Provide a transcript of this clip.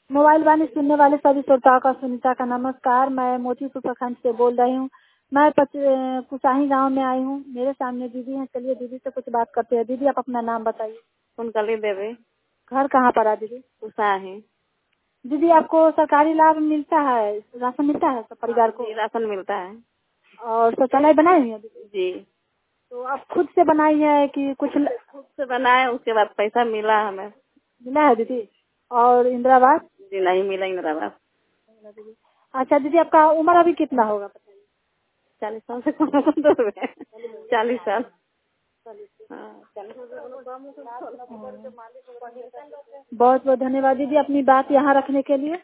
Mobile वाणी सुनने वाले सभी श्रोताओं का सुनीता का नमस्कार। मैं मोतीपुर प्रखंड से बोल रही हूँ। मैं कुचाही गांव में आई हूँ। मेरे सामने दीदी हैं। चलिए दीदी से कुछ बात करते हैं। दीदी आप अपना नाम बताइए। कुंतली देवी। घर कहाँ पर है दीदी? कुचाही। दीदी आपको सरकारी लाभ मिलता है, राशन मिलता है सब परिवार को? राशन मिलता है। और शौचालय बनाई हुई है दीदी? जी। तो आप खुद से बनाई है कि कुछ खुद से बनाए, उसके बाद पैसा मिला हमें। मिला है दीदी? और इंदिरा आवास? जी नहीं मिला इंदिरा आवास। अच्छा दीदी आपका उम्र अभी कितना होगा बताइए? 40 साल से कम दूर है। 40 साल। बहुत बहुत धन्यवाद दीदी अपनी बात यहाँ रखने के लिए।